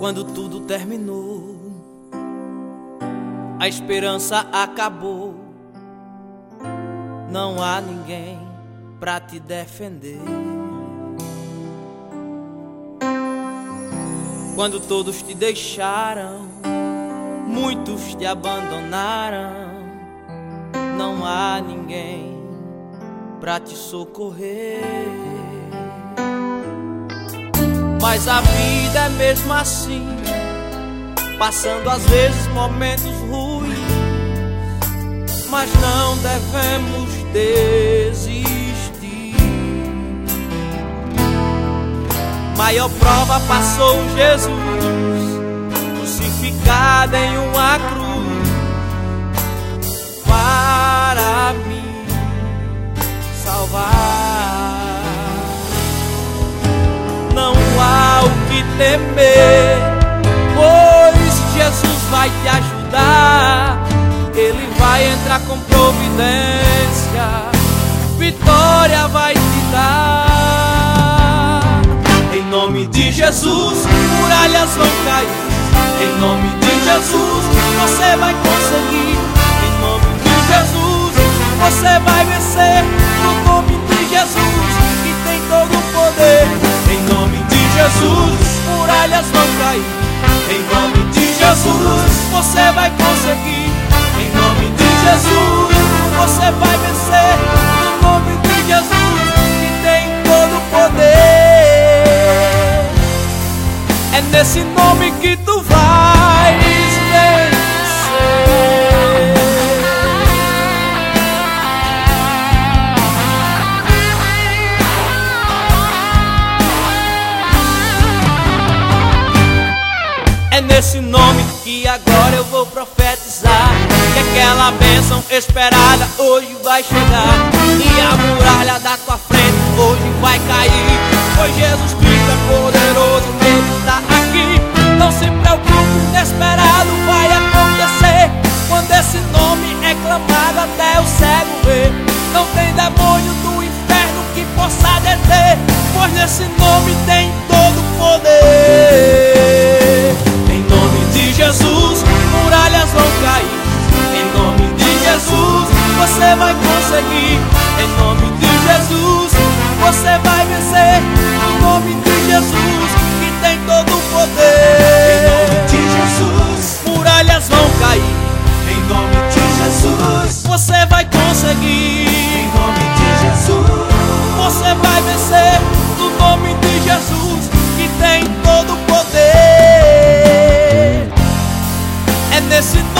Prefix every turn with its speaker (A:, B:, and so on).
A: Quando tudo terminou, a esperança acabou, não há ninguém pra te defender. Quando todos te deixaram, muitos te abandonaram, não há ninguém pra te socorrer. Mas a vida é mesmo assim, passando às vezes momentos ruins, mas não devemos desistir. Maior prova passou Jesus, crucificado em uma cruz, para me salvar. Não há o que temer, pois Jesus vai te ajudar. Ele vai entrar com providência, vitória vai te dar. Em nome de Jesus, muralhas vão cair. Em nome de Jesus, você vai conseguir. Em nome de Jesus, você vai vencer. No nome de Jesus, que tem todo o poder. Em nome de Jesus, muralhas vão cair. Em nome de Jesus, você vai conseguir. Em nome de Jesus, você vai vencer. No nome de Jesus, que tem todo o poder. É nesse nome que tu vais vencer. É nesse nome que agora eu vou profetizar, que aquela bênção esperada hoje vai chegar, e a muralha da tua frente hoje vai cair. Pois Jesus Cristo é poderoso, Ele está aqui. Não se preocupe, o inesperado vai acontecer. Quando esse nome é clamado, até o cego vê. Não tem demônio do inferno que possa deter, pois nesse nome tem todo o poder. Em nome de Jesus, muralhas vão cair. Em nome de Jesus, você vai conseguir. Em nome de Jesus, você vai vencer. No nome de Jesus, que tem todo o poder.
B: Em nome de Jesus,
A: muralhas vão cair.
B: em nome de Jesus,
A: Você vai conseguir.
B: em nome de Jesus,
A: Você vai vencer. No nome de Jesus, que tem todo o poder. É nesse